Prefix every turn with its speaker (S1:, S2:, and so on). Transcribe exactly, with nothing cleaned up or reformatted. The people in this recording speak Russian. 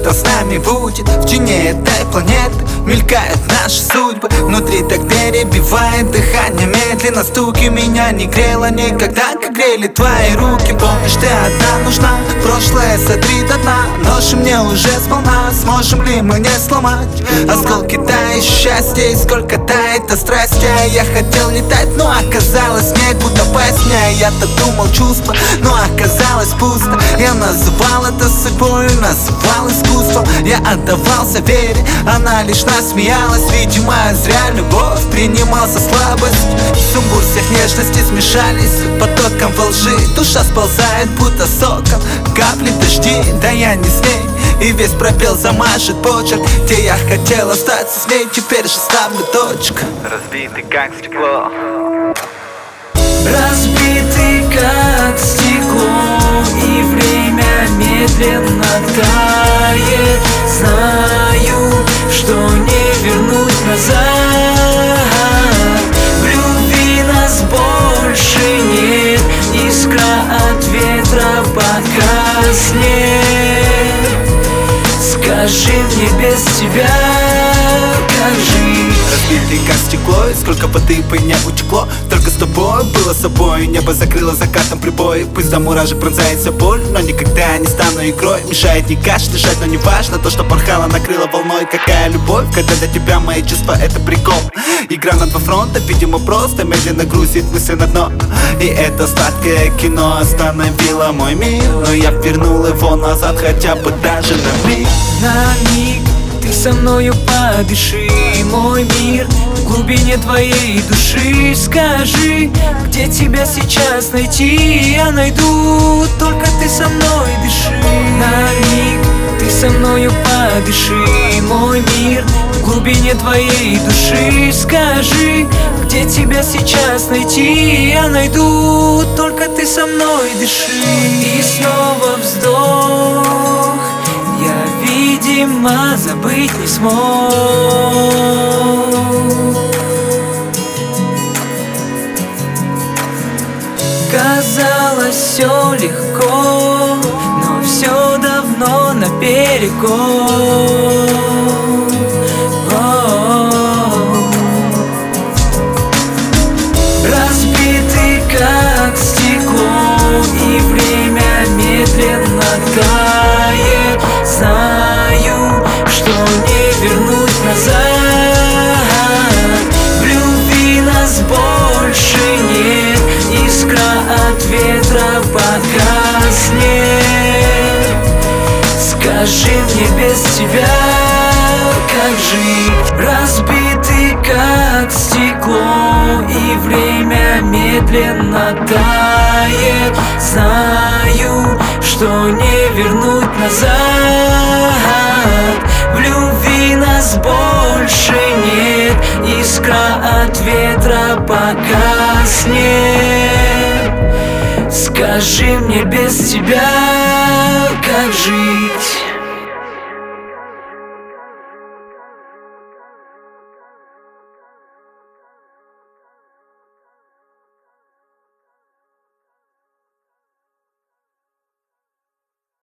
S1: кто с нами будет. В тени этой планеты мелькают наши судьбы. Внутри так перебивает дыхание медленно. Стуки меня не грело никогда, как грели твои руки. Помнишь, ты одна нужна, прошлое сотри до дна. Нож мне уже сполна, сможем ли мы не сломать осколки тает счастья и сколько тает от страсти. Я хотел летать, но оказалось некуда позднее. Я-то думал чувства, но оказалось пусто. Я называл это судьбой, называл искусством. Я отдавался вере, она лишь насмеялась. Видимо, зря любовь принимал за слабость. Сумбур всех нежностей смешались потоком во лжи. Душа сползает, будто соком капли дожди. Да я не с ней, и весь пробел замажет почерк. Где я хотел остаться с ней, теперь же ставлю точку.
S2: Разбитый как стекло,
S3: разбитый как стекло, и время медленно тает. Знаю, что не вернуть назад. В любви нас больше нет, искра от ветра погаснет. Скажи мне без тебя, как жить?
S1: Разбитый как стекло, и сколько воды по мне утекло. Только с тобой было собой, небо закрыло закатом прибой. Пусть до мурашек пронзает вся боль, но никогда не стану игрой. Мешает не кашель дышать, но не важно то, что порхало, накрыло волной. Какая любовь, когда для тебя мои чувства это прикол. Игра на два фронта, видимо просто медленно грузит мысли на дно. И это сладкое кино остановило мой мир, но я вернул его назад хотя бы даже на миг.
S3: На миг ты со мною подыши, мой мир в глубине твоей души. Скажи, где тебя сейчас найти? Я найду, только ты со мной дыши. На миг ты со мною подыши, мой мир в глубине твоей души. Скажи, где тебя сейчас найти? Я найду, только ты со мной дыши. И снова вздох, я, видимо, забыть не смог. Казалось, все легко, но все давно наперекор. Разбитый как стекло, и время медленно тает. Знаю, что не вернуть назад. В любви нас больше нет, искра от ветра погаснет. Скажи мне без тебя, как жить? Разбитый как стекло, и время медленно тает. Знаю, что не вернуть назад. В любви нас больше нет, искра от ветра погаснет. Скажи мне без тебя, как жить?